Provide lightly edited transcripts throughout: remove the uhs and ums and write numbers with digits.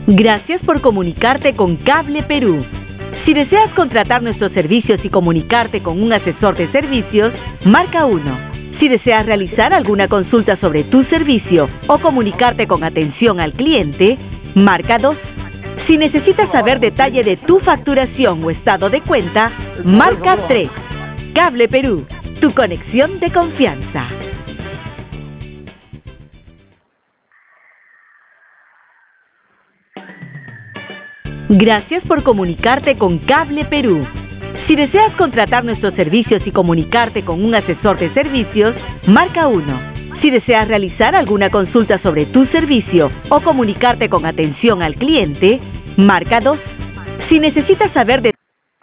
Gracias por comunicarte con Cable Perú. Si deseas contratar nuestros servicios y comunicarte con un asesor de servicios, marca 1. Si deseas realizar alguna consulta sobre tu servicio o comunicarte con atención al cliente, marca 2. Si necesitas saber detalle de tu facturación o estado de cuenta, marca 3. Cable Perú, tu conexión de confianza. Gracias por comunicarte con Cable Perú. Si deseas contratar nuestros servicios y comunicarte con un asesor de servicios, marca 1. Si deseas realizar alguna consulta sobre tu servicio o comunicarte con atención al cliente, marca 2. Si necesitas saber de...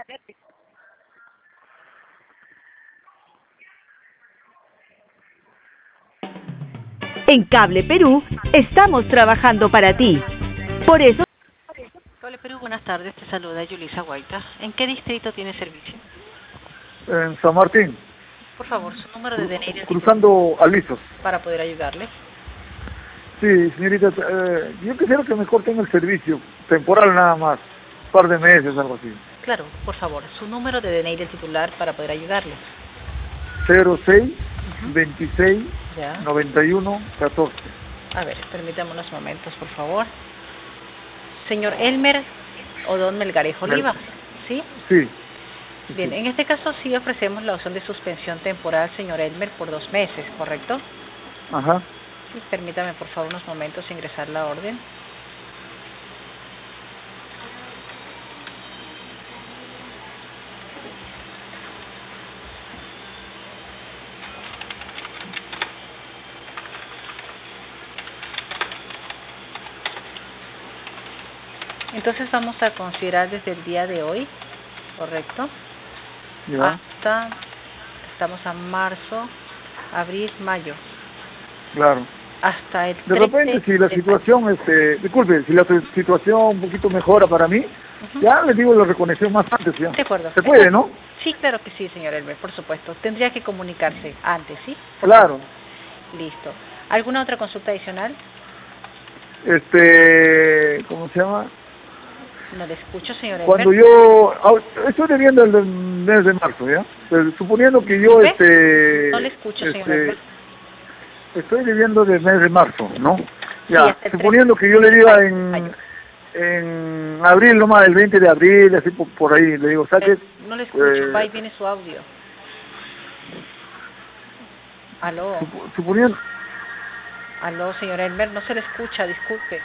En Cable Perú, estamos trabajando para ti. Por eso... Cable Perú, buenas tardes. Te saluda Yulisa Guaita. ¿En qué distrito tiene servicio? En San Martín. Por favor, su número de DNI. Cruzando Alisos. Para poder ayudarle. Sí, señorita, yo quisiera que me corten el servicio, temporal nada más, un par de meses, algo así. Claro, por favor, su número de DNI del titular para poder ayudarle. 06 26 Ya. 91 14. A ver, permítame unos momentos, por favor. Señor Elmer Odón Melgarejo Oliva, ¿sí? Sí. Bien, en este caso sí ofrecemos la opción de suspensión temporal, señor Elmer, por 2 meses, ¿correcto? Ajá. Sí, permítame, por favor, unos momentos ingresar la orden. Entonces vamos a considerar desde el día de hoy, ¿correcto? Ya. Hasta, estamos a marzo, abril, mayo. Claro. Hasta el De repente, si la situación, disculpe, si la situación un poquito mejora para mí, ya les digo la reconexión más antes, ya. De acuerdo. ¿Se puede, no? Sí, claro que sí, señor Elmer, por supuesto. Tendría que comunicarse antes, ¿sí? Claro. Listo. ¿Alguna otra consulta adicional? ¿Cómo se llama? No le escucho, señor Elmer. Cuando yo estoy debiendo el mes de marzo, ¿ya? Pero suponiendo que yo, No le escucho, señor Elmer. Estoy debiendo del mes de marzo, ¿no? Ya, Sí, suponiendo que yo le diga en abril nomás, el 20 de abril, así por ahí, le digo, ¿sabes? No le escucho, ahí viene su audio. Aló. Suponiendo... Aló, señor Elmer, no se le escucha, disculpe.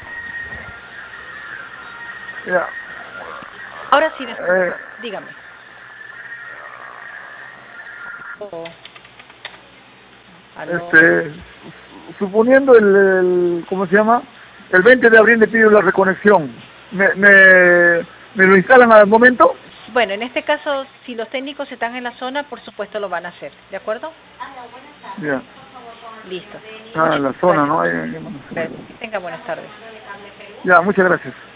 Ya. Ahora sí, dígame. Aló. Suponiendo ¿cómo se llama? El 20 de abril le pido la reconexión. ¿Me lo instalan al momento? Bueno, en este caso, si los técnicos están en la zona, por supuesto lo van a hacer, ¿de acuerdo? Ya. Listo. En la zona, ¿no? Tenga buenas tardes. Ya, muchas gracias.